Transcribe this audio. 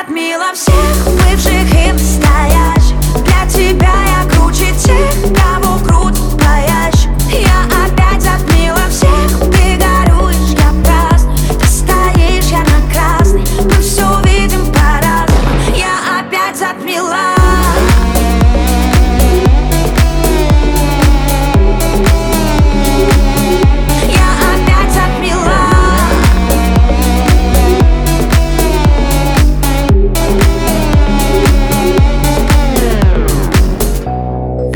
затмила всех бывших и настоящих. Для тебя я круче тех, кого крутит боящих. Я опять затмила всех, ты горюешь, я праздную. Ты стоишь, я на красный, мы все видим по-разному. Я опять затмила.